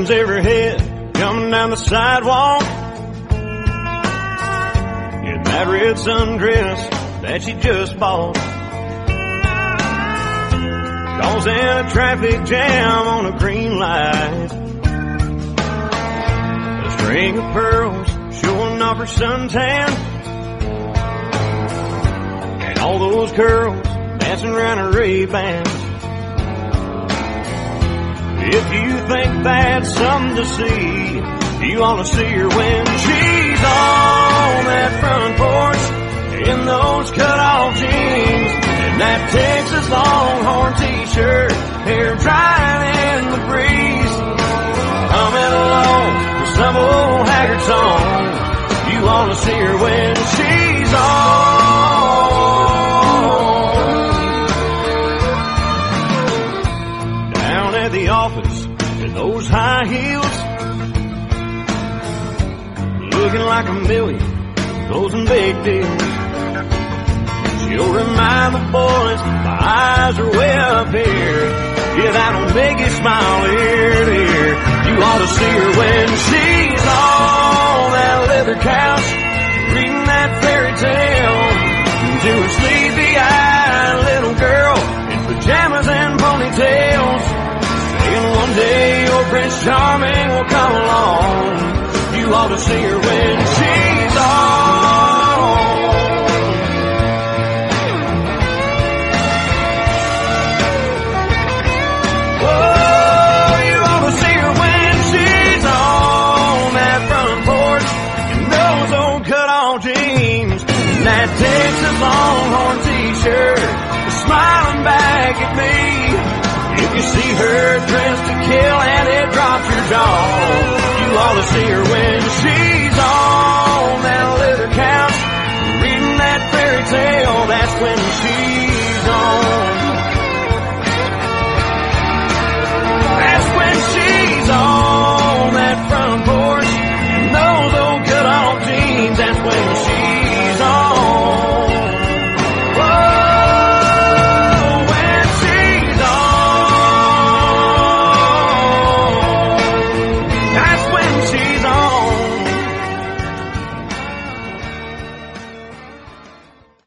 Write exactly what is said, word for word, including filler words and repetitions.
turns every head coming down the sidewalk in that red sundress that she just bought. Causing a traffic jam on a green light. A string of pearls showing off her suntan, and all those girls dancing around her Ray-Bans. If you think that's something to see, you ought to see her when she's on that front porch in those cut-off jeans and that Texas Longhorn t-shirt, hair drying in the breeze, humming along with some old Haggard song. You ought to see her when she's on. Down at the office in those high heels, looking like a million, closing big deals. She'll remind the boys my eyes are way up here. Yeah, that'll make you smile ear to ear. You ought to see her when she's on that leather couch, reading that fairy tale to a sleepy-eyed little girl in pajamas and ponytails, saying one day your Prince Charming will come along. You ought to see her when she's on. That Texas Longhorn t-shirt, smiling back at me. If you see her dressed to kill and it drops your jaw, you ought to see her when